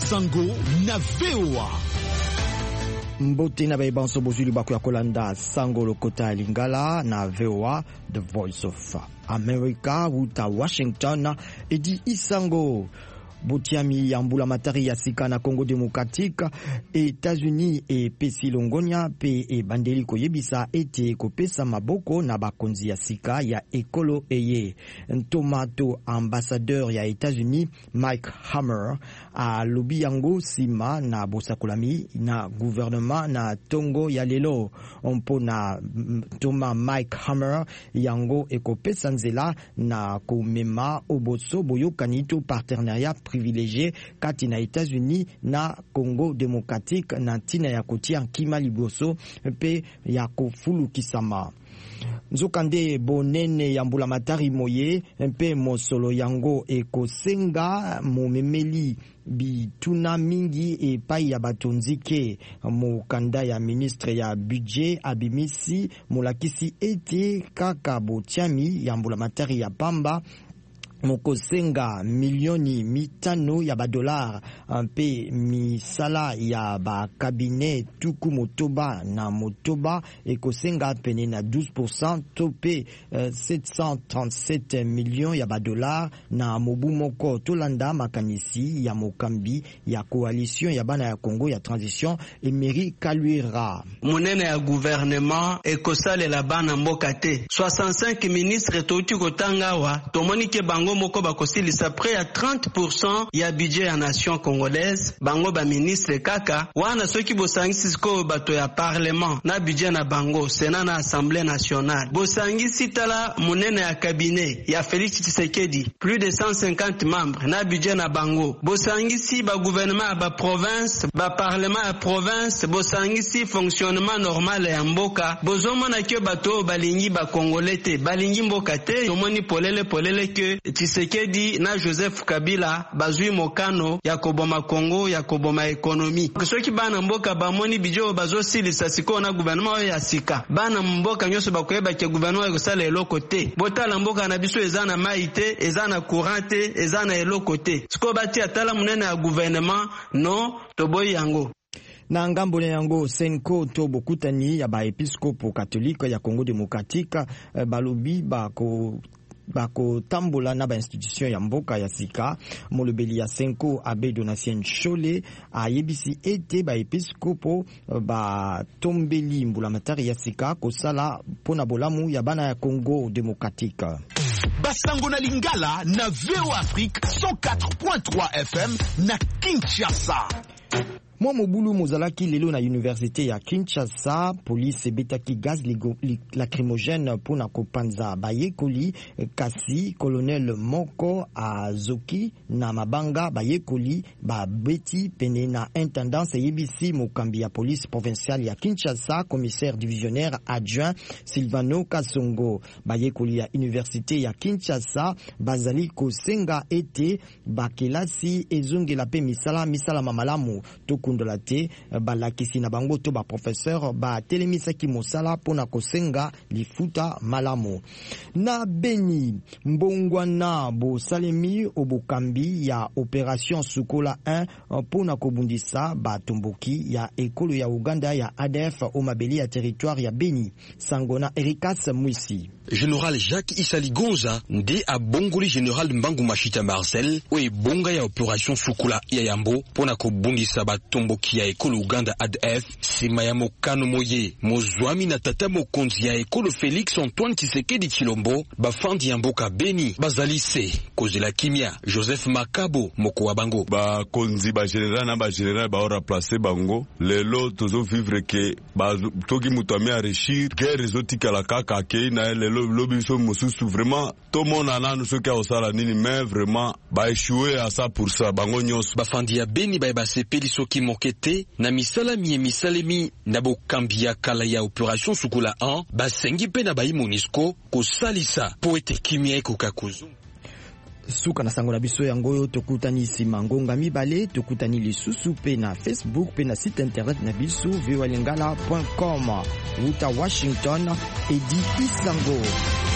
Isango na VOA. Mbote na baibanso bozuli bako ya kolanda Sango Lokota Lingala na VOA, The Voice of America, uta Washington, edi Isango. Botiami yambula matari ya sika na Congo Démocratique, États-Unis et pesi longonia pe e bandeli koyebisa ete kopesa maboko na bakonzi ya sika ya ekolo eye. Ntomato ambassadeur ya États-Unis Mike Hammer a lobi yango sima na bosakolami na gouvernement na tongo ya lelo. Ompo na Toma Mike Hammer yango ekopesa nzela na komema oboso boyokanito partenariat privilégié kati na États-Unis na Congo Démocratique na tina ya kotia kima liboso pe ya kofulu kisama. Nzokande bonene yambula matari moye mpe mosolo yango ekosenga momemeli bituna mingi epai ya batonzike. Mokanda ya ministre ya budget abimisi molakisi ete kaka botiami yambula matari ya pamba mokosenga milioni mitano ya badolar mpe misala ya ba cabinet tuku motoba na motoba ekosenga pene na 12% tope 737 millions ya badolar na mobu moko tolanda makanisi ya mokambi ya coalition ya bana ya Congo ya transition Emery Kaluira. Monene ya gouvernement ekosalela bana mboka te 65 ministres touti kotanga wa tomoni ke bango moko bakosilisa près ya 30% ya budget ya nation congolaise. Bango ba ministre kaka wana soki bosangisi ko bato ya parlement na budget na bango Sénat na Assemblée nationale. Bosangisi tala monene ya cabinet ya Félix Tshisekedi plus de 150 membres na budget na bango. Bosangisi ba gouvernement ba province ba parlement ya province. Bosangisi fonctionnement normal ya mboka. Bozomona ke bato balingi ba congolais te balingi mboka te. Tomoni polele ke Tshisekedi na Joseph Kabila bazui mokano ya koboma Congo ya koboma ekonomi. Soki bana mboka bamoni bijo bazosilisa siko na gouvernement ya sika. Bana mboka nyoso bakoyeba ke gouvernement ekosala eloko te. Botala mboka na biso ezana mai te, ezana courant te, ezana eloko te. Siko bati atala munene ya gouvernement no toboyi yango. Na ngambo yango Senko to bokutani ya ba episkopo katolika ya Congo Démocratique balobi bako tambola na ba institution ya mboka ya sika. Molobeli ya Senko Abbé Donatien Chole a yebisi ete ba episkopo ba tombeli mbula matari ya sika kosala pona bolamu ya bana ya Congo Démocratique. Basango na Lingala na VOA Afrique 104.3 FM na Kinshasa. Mwa mobulu mozalaki lelo na université ya Kinshasa, police betaki gaz lacrymogène pona kopanza bayekoli kasi colonel moko azoki na mabanga bayekoli babeti pene na intendance yebisi mokambi ya police provinciale ya Kinshasa, commissaire divisionnaire adjoint Silvano Kasongo. Bayekoli ya université ya Kinshasa bazali kosenga ete bakelasi ezongela pe misala mamalamu kundala te balakisi na bango to ba professeur ba telemisa ki mosala pona kosenga lifuta malamu. Na Beni mbongwana bo salemi obokambi ya opération Sukola 1 pona kobundisa ba tomboki ya ekolo ya Uganda ya ADF o mabeli ya territoire ya Beni. Sangona Erikas Mwisi. Général Jacques Isali Gonza nde abongoli Général Mbangu Mashita Marcel oe bonga ya opération Sukola ya Yambo pona kobundisa ba tomboki ya ekolo Uganda ADF sima ya mokano moye mozwami na tata mokonzi ya ekolo Félix Antoine Tshisekedi Tshilombo bafandi ya mboka Beni bazalise kozela kimia Joseph Makabo moko wa bango bakonzi ba general na ba general ba ora placer bango lelo tozo vivre ke toki mutami a rechir guerre zotika la kaka ke na lelo lobiso mosusu vraiment to mona nanu soki osala nini mais vraiment ba échouer à 100% bango nyos bafandi ya Beni ba sepeli soki mokete na misalami misalemi na bokambi ya kala ya opération Sukola 1 basengi pe na bayi MONUSCO kosalisa po ete kimia ekokakuzu suka na sango na biso yango yo tokutani sima ngonga mibale tokutani lisusu pe na Facebook pe na site internet na biso voalingala.com. Uta Washington, Edi Isango.